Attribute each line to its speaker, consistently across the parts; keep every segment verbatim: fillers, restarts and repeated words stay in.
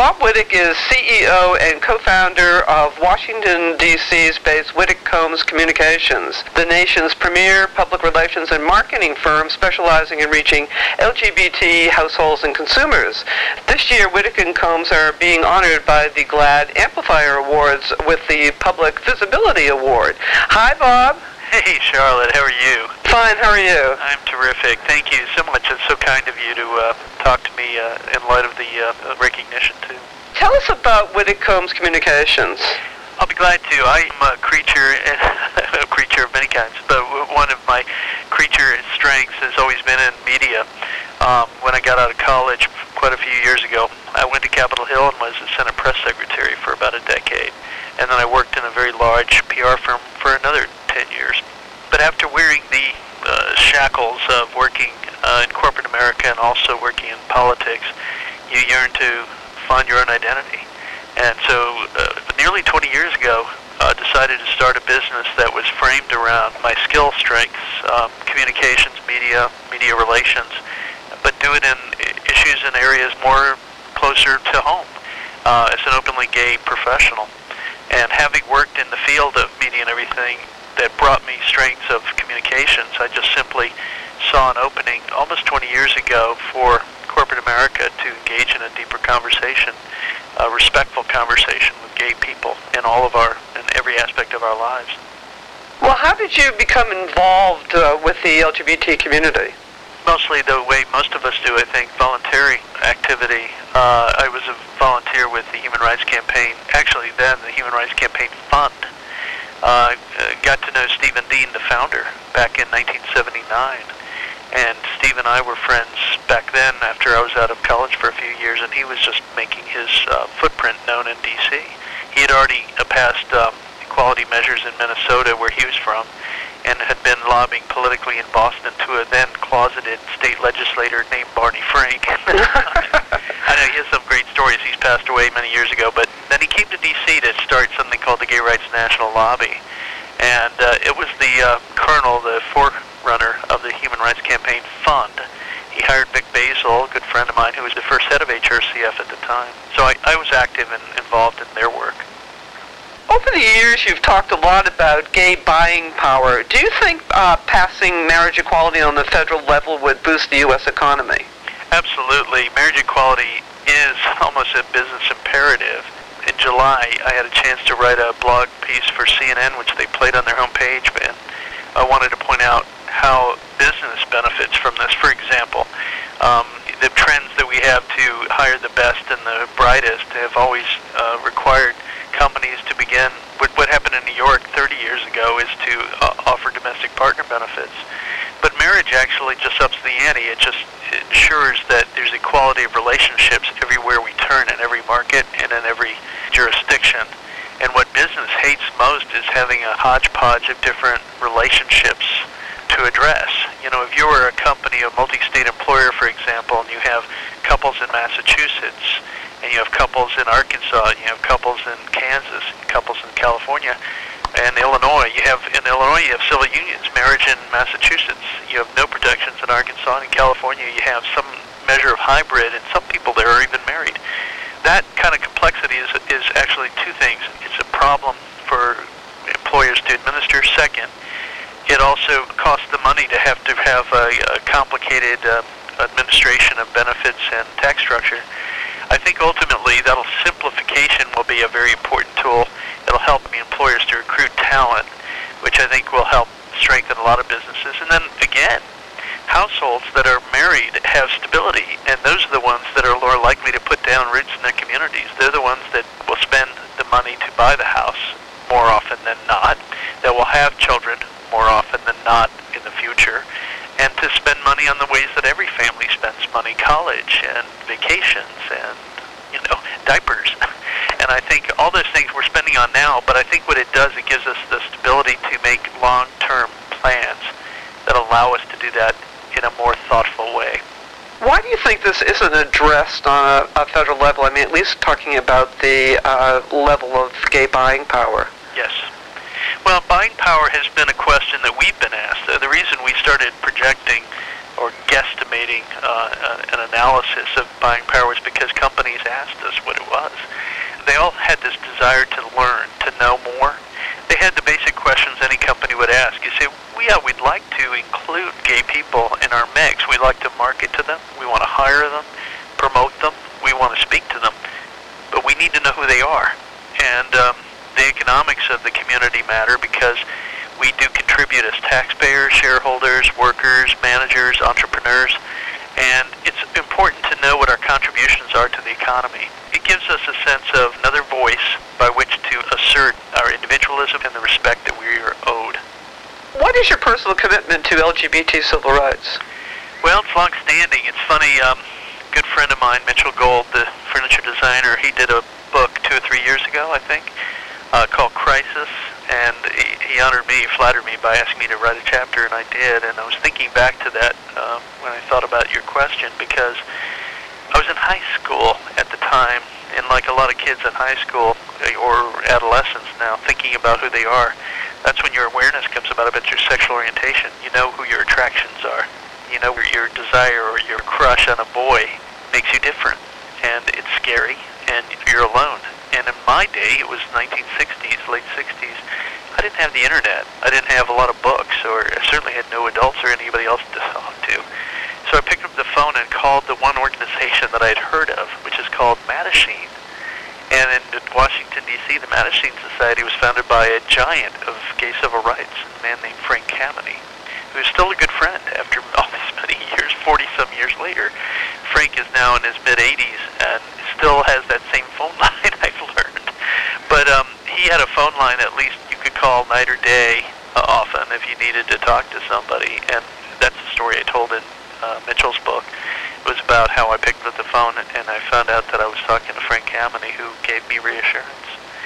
Speaker 1: Bob Wittek is C E O and co-founder of Washington, D C's based Wittek Combs Communications, the nation's premier public relations and marketing firm specializing in reaching L G B T households and consumers. This year, Wittek and Combs are being honored by the GLAAD Amplifier Awards with the Public Visibility Award. Hi, Bob.
Speaker 2: Hey, Charlotte. How are you?
Speaker 1: Fine. How are you?
Speaker 2: I'm terrific. Thank you so much. It's so kind of you to uh, talk to me uh, in light of the uh, recognition, too.
Speaker 1: Tell us about Wittek Combs Communications.
Speaker 2: I'll be glad to. I'm a creature, a creature of many kinds, but one of my creature strengths has always been in media. Um, when I got out of college quite a few years ago, I went to Capitol Hill and was a Senate press secretary for about a decade. And then I worked in a very large P R firm for another ten years. But after wearing the uh, shackles of working uh, in corporate America and also working in politics, you yearn to find your own identity. And so uh, nearly twenty years ago, I uh, decided to start a business that was framed around my skill strengths, um, communications, media, media relations, but do it in issues and areas more closer to home uh, as an openly gay professional. And having worked in the field of media and everything that brought me strengths of communications, I just simply saw an opening almost twenty years ago for corporate America to engage in a deeper conversation, a respectful conversation with gay people in all of our, in every aspect of our lives.
Speaker 1: Well, how did you become involved uh, with the L G B T community?
Speaker 2: Mostly the way most of us do, I think, voluntary activity. Uh, I was a volunteer with the Human Rights Campaign, actually then the Human Rights Campaign Fund. Uh, got to know Stephen Dean, the founder, back in nineteen seventy-nine. And Steve and I were friends back then after I was out of college for a few years, and he was just making his uh, footprint known in D C. He had already uh, passed um, equality measures in Minnesota, where he was from, and had been lobbying politically in Boston to a then closeted state legislator named Barney Frank. I know he has some great stories. He's passed away many years ago, but then he came to D C to start something called the Gay Rights National Lobby. And uh, it was the uh, colonel, the forerunner of the Human Rights Campaign Fund. He hired Vic Basil, a good friend of mine, who was the first head of H R C F at the time. So I, I was active and involved in their work.
Speaker 1: Over the years, you've talked a lot about gay buying power. Do you think uh, passing marriage equality on the federal level would boost the U S economy?
Speaker 2: Absolutely. Marriage equality is almost a business imperative. In July, I had a chance to write a blog piece for C N N, which they played on their homepage, and I wanted to point out how business benefits from this. For example, um, the trends that we have to hire the best and the brightest have always uh, required companies to begin. What, what happened in New York thirty years ago is to uh, offer domestic partner benefits. But marriage actually just ups the ante. It just ensures that there's equality of relationships everywhere we turn, in every market and in every jurisdiction. And what business hates most is having a hodgepodge of different relationships to address. You know, if you were a company, a multi-state employer, for example, and you have couples in Massachusetts, and you have couples in Arkansas, and you have couples in Kansas, and couples in California, and Illinois, you have, in Illinois, you have civil unions, marriage in Massachusetts. You have no protections in Arkansas, and in California, you have some measure of hybrid, and some people there are even married. That kind of complexity is, is actually two things. It's a problem for employers to administer. Second, it also costs the money to have to have a, a complicated uh, administration of benefits and tax structure. I think ultimately that'll simplification will be a very important tool. It'll help the employers to recruit talent, which I think will help strengthen a lot of businesses. And then again, households that are married have stability, and those are the ones that are more likely to put down roots in their communities. They're the ones that will spend the money to buy the house more often than not, that will have children more often than not in the future, and to spend money on the ways that every family spends money, college and vacations and, you know, diapers. And I think all those things we're spending on now, but I think what it does, it gives us the stability to make long-term plans that allow us to do that in a more thoughtful way.
Speaker 1: Why do you think this isn't addressed on a, a federal level? I mean, at least talking about the uh, level of gay buying power.
Speaker 2: Yes. Well, buying power has been a question that we've been asked. Uh, the reason we started projecting or guesstimating uh, uh, an analysis of buying power was because companies asked us what it was. was. They all had this desire to learn, to know more. They had the basic questions any company would ask. You say, well, yeah, we'd like to include gay people in our mix. We'd like to market to them. We want to hire them, promote them. We want to speak to them. But we need to know who they are. And um, the economics of the community matter because we do contribute as taxpayers, shareholders, workers, managers, entrepreneurs. And it's important to know what our contributions are to the economy. It gives us a sense of another voice by which to assert our individualism and the respect that we are owed.
Speaker 1: What is your personal commitment to L G B T civil rights?
Speaker 2: Well, it's long-standing. It's funny, um, a good friend of mine, Mitchell Gold, the furniture designer, he did a book two or three years ago, I think, uh, called Crisis, and he, he honored me, flattered me by asking me to write a chapter, and I did, and I was thinking back to that uh, when I thought about your question, because I was in high school at the time, and like a lot of kids in high school, or adolescents now, thinking about who they are, that's when your awareness comes about about your sexual orientation. You know who your attractions are. You know where your desire or your crush on a boy makes you different, and it's scary, and you're alone. And in my day, it was nineteen sixties, late sixties, I didn't have the internet. I didn't have a lot of books, or I certainly had no adults or anybody else to talk to. So I picked up the phone and called the one organization that I had heard of, which is called Mattachine. And in Washington, D C, the Mattachine Society was founded by a giant of gay civil rights, a man named Frank Kameny, who is still a good friend after all these many years, forty-some years later. Frank is now in his mid-eighties and still has that same phone line, I've learned. But um, he had a phone line at least you could call night or day uh, often if you needed to talk to somebody. And that's the story I told in uh, Mitchell's book. It was about how I picked up the phone and, and I found out that I was talking to Frank Kameny, who gave me reassurance.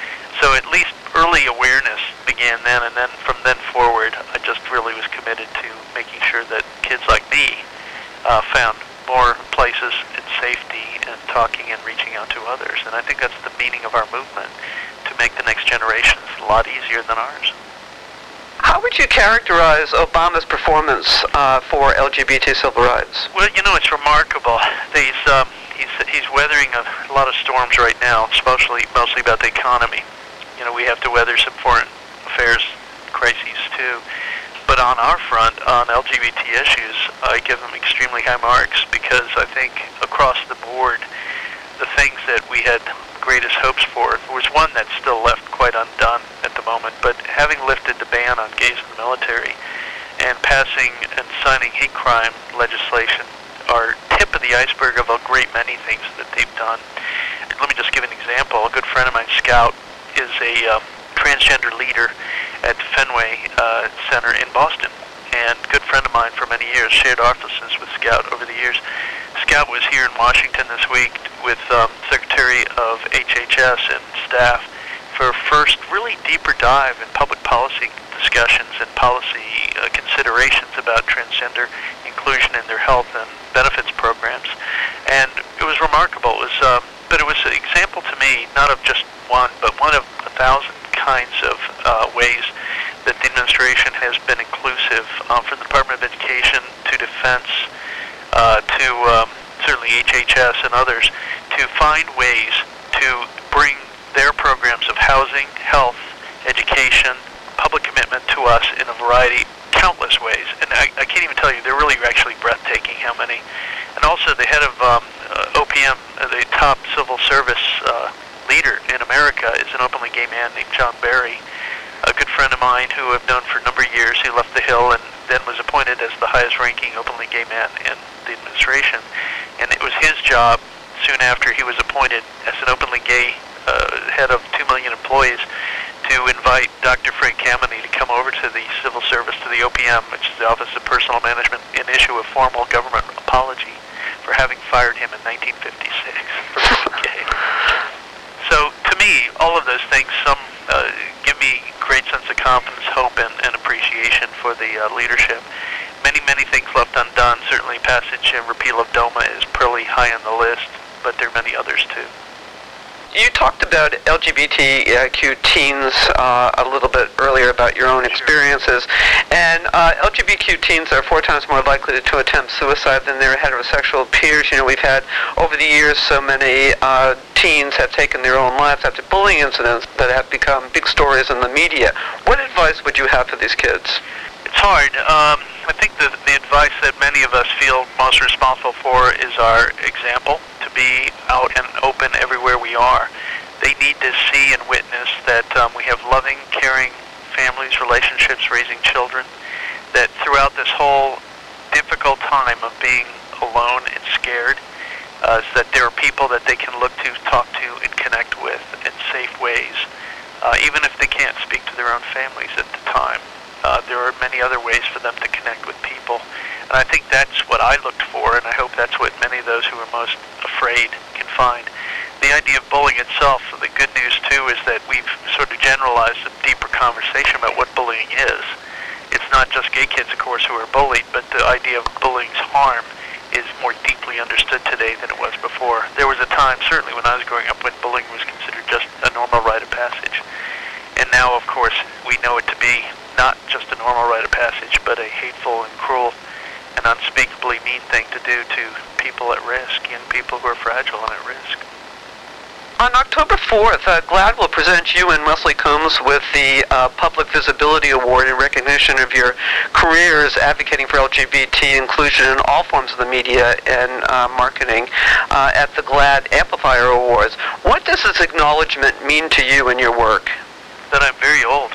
Speaker 2: So at least early awareness began then, and then from then forward, I just really was committed to making sure that kids like me uh, found more places in safety and talking and reaching out to others. And I think that's the meaning of our movement, to make the next generations a lot easier than ours.
Speaker 1: How would you characterize Obama's performance uh, for L G B T civil rights?
Speaker 2: Well, you know, it's remarkable. He's, um, he's, he's weathering a lot of storms right now, especially mostly about the economy. You know, we have to weather some foreign affairs crises too. But on our front, on L G B T issues, I give him extremely high marks because I think across the board, the things that we had greatest hopes for, there was one that's still left quite undone at the moment, but having lifted the ban on gays in the military and passing and signing hate crime legislation are tip of the iceberg of a great many things that they've done. Let me just give an example. A good friend of mine, Scout, is a um, transgender leader at Fenway uh, Center in Boston, and a good friend of mine for many years, shared offices with Scout over the years. Scout was here in Washington this week with um, Secretary of H H S and staff for a first really deeper dive in public policy discussions and policy uh, considerations about transgender inclusion in their health and benefits programs. And it was remarkable. It was, um, but it was an example to me, not of just one, but one of a thousand kinds of uh, ways that the administration has been inclusive, um, from the Department of Education to Defense uh, to um, certainly H H S and others, to find ways to bring their programs of housing, health, education, public commitment to us in a variety, countless ways. And I, I can't even tell you, they're really actually breathtaking how many. And also the head of um, uh, O P M, uh, the top civil service uh, leader in America, is an openly gay man named John Barry, a good friend of mine who I've known for a number of years. He left the Hill and then was appointed as the highest ranking openly gay man in the administration. And it was his job, soon after he was appointed as an openly gay uh, head of two million employees, to invite Doctor Frank Kameny to come over to the civil service, to the O P M, which is the Office of Personnel Management, and issue a formal government apology for having fired him in nineteen fifty-six for being gay. So to me, all of those things some uh, give me great sense of confidence, hope, and, and appreciation for the uh, leadership. Many, many things left undone. Certainly passage and repeal of DOMA is pretty high on the list, but there are many others too.
Speaker 1: you talked about L G B T Q teens uh, a little bit earlier about your own experiences, and uh, L G B T Q teens are four times more likely to attempt suicide than their heterosexual peers. You know, we've had over the years so many uh, teens have taken their own lives after bullying incidents that have become big stories in the media. What advice would you have for these kids?
Speaker 2: It's hard. Um, I think the, the advice that many of us feel most responsible for is our example, to be out and open everywhere we are. They need to see and witness that um, we have loving, caring families, relationships, raising children, that throughout this whole difficult time of being alone and scared, uh, that there are people that they can look to, talk to, and connect with in safe ways, uh, even if they can't speak to their own families at the time. Uh, there are many other ways for them to connect with people. And I think that's what I looked for, and I hope that's what many of those who are most afraid can find. The idea of bullying itself, the good news too, is that we've sort of generalized a deeper conversation about what bullying is. It's not just gay kids, of course, who are bullied, but the idea of bullying's harm is more deeply understood today than it was before. There was a time, certainly when I was growing up, when bullying was considered just a normal rite of passage. And now, of course, we know it to be not just a normal rite of passage, but a hateful and cruel and unspeakably mean thing to do to people at risk, young people who are fragile and at risk.
Speaker 1: On October fourth, uh, GLAAD will present you and Wesley Combs with the uh, Public Visibility Award in recognition of your careers advocating for L G B T inclusion in all forms of the media and uh, marketing uh, at the GLAAD Amplifier Awards. What does this acknowledgement mean to you in your work?
Speaker 2: That I'm very old.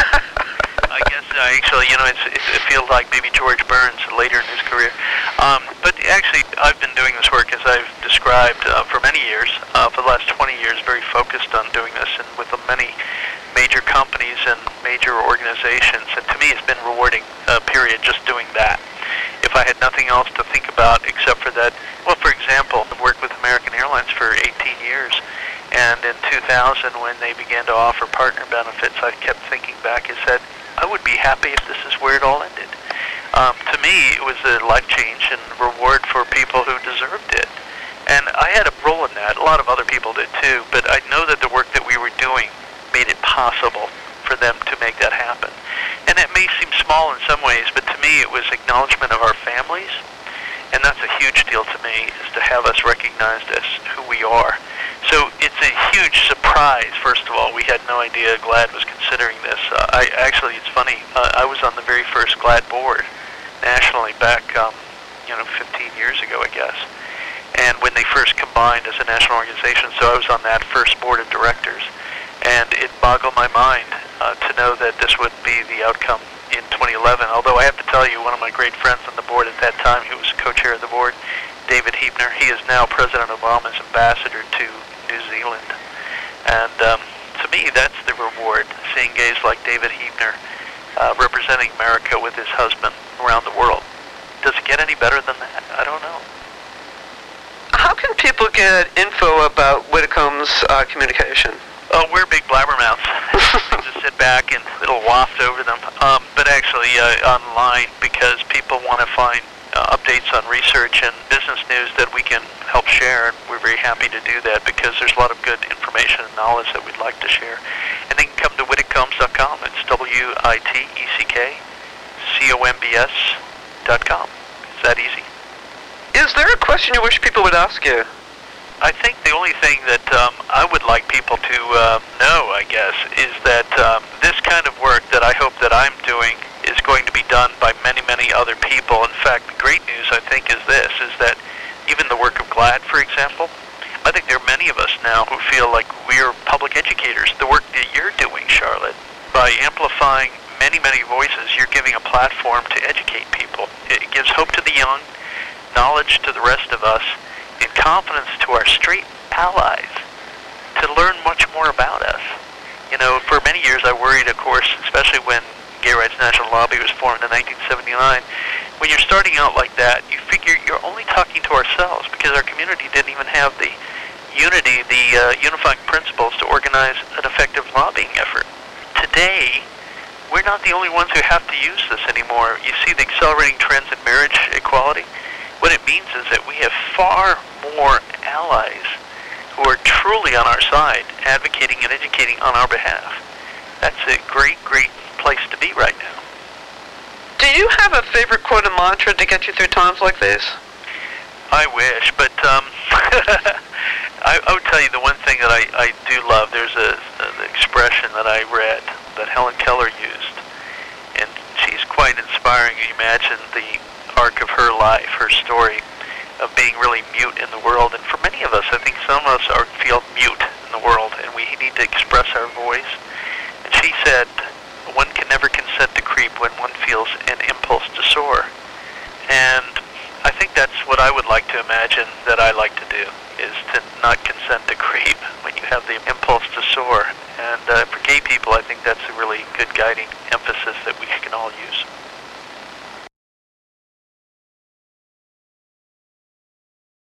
Speaker 2: I guess uh, actually, you know, it's, it, it feels like maybe George Burns later in his career. Um, but actually, I've been doing this work, as I've described, uh, for many years, uh, for the last twenty years, very focused on doing this, and with many major companies and major organizations. And to me, it's been rewarding, uh, period, just doing that. If I had nothing else to think about except for that, well, for example, I've worked with American Airlines for eighteen years. And in two thousand, when they began to offer partner benefits, I kept thinking back and said, I would be happy if this is where it all ended. Um, to me, it was a life change and reward for people who deserved it. And I had a role in that. A lot of other people did too. But I know that the work that we were doing made it possible for them to make that happen. And it may seem small in some ways, but to me it was acknowledgement of our families. And that's a huge deal to me, is to have us recognized as who we are. So it's a huge surprise. First of all, we had no idea GLAAD was considering this. Uh, I actually, it's funny. Uh, I was on the very first GLAAD board nationally back, um, you know, fifteen years ago, I guess. And when they first combined as a national organization, so I was on that first board of directors. And it boggled my mind uh, to know that this would be the outcome in twenty eleven. Although I have to tell you, one of my great friends on the board at that time, who was co-chair of the board, David Heebner, he is now President Obama's ambassador to New Zealand. And um, to me, that's the reward, seeing gays like David Heebner uh, representing America with his husband around the world. Does it get any better than that? I don't know.
Speaker 1: How can people get info about Whitcomb's uh, communication?
Speaker 2: Oh, we're big blabbermouths. Just sit back and it'll waft over them. Um, but actually uh, online, because people want to find uh, updates on research and business news that we can help share. And we're very happy to do that because there's a lot of good information and knowledge that we'd like to share. And they can come to Whittick Combs dot com. It's W I T E C K C O M B S dot com. It's that easy.
Speaker 1: Is there a question you wish people would ask you?
Speaker 2: I think the only thing that um, I would like people to uh, know, I guess, is that um, this kind of work that I hope that I'm doing is going to be done by many, many other people. In fact, the great news, I think, is this, is that even the work of GLAAD, for example, I think there are many of us now who feel like we're public educators. The work that you're doing, Charlotte, by amplifying many, many voices, you're giving a platform to educate people. It gives hope to the young, knowledge to the rest of us, and confidence to our straight allies to learn much more about us. You know, for many years I worried, of course, especially when Gay Rights National Lobby was formed in nineteen seventy-nine, when you're starting out like that, you figure you're only talking to ourselves because our community didn't even have the unity, the uh, unifying principles to organize an effective lobbying effort. Today, we're not the only ones who have to use this anymore. You see the accelerating trends in marriage equality. What it means is that we have far more allies who are truly on our side, advocating and educating on our behalf. That's a great, great place to be right now.
Speaker 1: Do you have a favorite quote and mantra to get you through times like these?
Speaker 2: I wish, but um, I, I would tell you the one thing that I, I do love, there's a, an expression that I read that Helen Keller used, and she's quite inspiring. You imagine the arc of her life, her story of being really mute in the world, and for many of us, I think some of us are feel mute in the world, and we need to express our voice. And she said, one can never consent to creep when one feels an impulse to soar. And I think that's what I would like to imagine that I like to do, is to not consent to creep when you have the impulse to soar. And uh, for gay people, I think that's a really good guiding